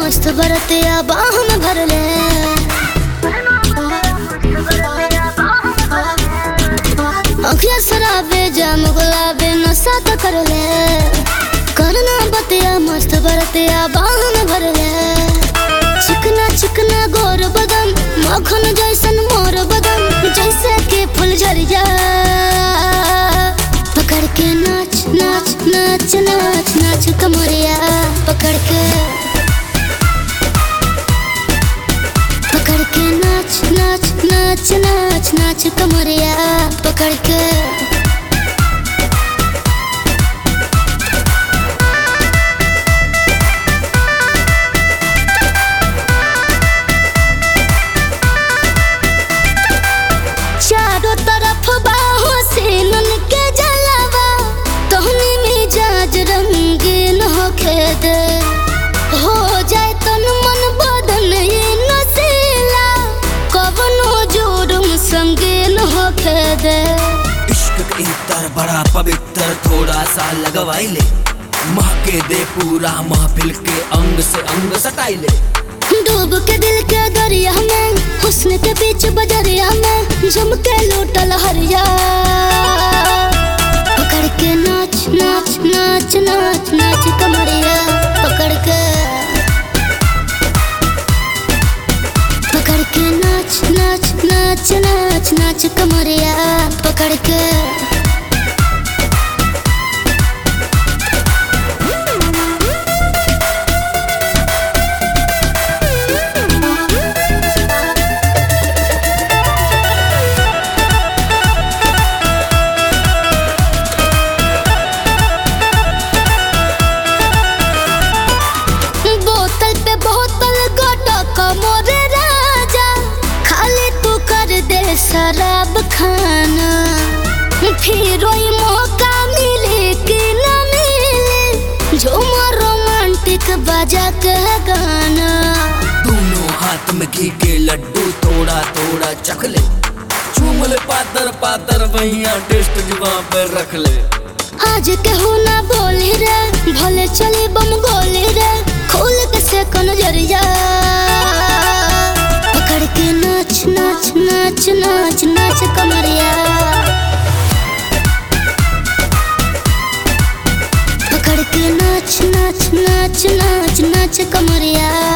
मस्त बरतिया बाह में भर ले। अखिया शराबे जाम गुलाबे नशा तो कर ले। करना बतिया मस्त बरतिया बाह में भर ले। चिकना चिकना गोर बदन मखन जैसन मोर बदन जैसे कि फूल झरिया। पकड़ के नाच नाच नाच नाच नाच कमरिया पकड़ के नाच नाच नाच नाच नाच कमरिया पकड़ के। चारों तरफ बाहों से नन के जलावा तोहनी मिजाज रंगीन होके दे। हो जाए तन मन बदन ये नशीला कवनो जुर्म संगीन होके दे। इश्क के इतर बड़ा पवित्र थोड़ा सा लगवाई ले। महके दे पूरा महफिल के अंग से अंग सटाई ले। डूब के दिल के दरिया में हुस्न के बीच बजरिया में जम के लूटल हरिया। पकड़ के नाच नाच नाच नाच नाच कमरिया पकड़ के नाच नाच नाच नाच नाच कमरिया पकड़ के। शराब खाना फिर मौका मिले कि न मिले झूमर रोमांटिक बजा के गाना। दोनों हाथ में घी के लड्डू थोड़ा थोड़ा चख ले। चूम ले पातर पातर वहिया टेस्ट जुबान पर रख ले। आज कहू ना बोली रे भले चली बम गोली रे खोल के से नजरिया। पकड़ के नाच नाच नाच नाच नाच कमरिया पकड़ के नाच नाच नाच नाच नाच कमरिया।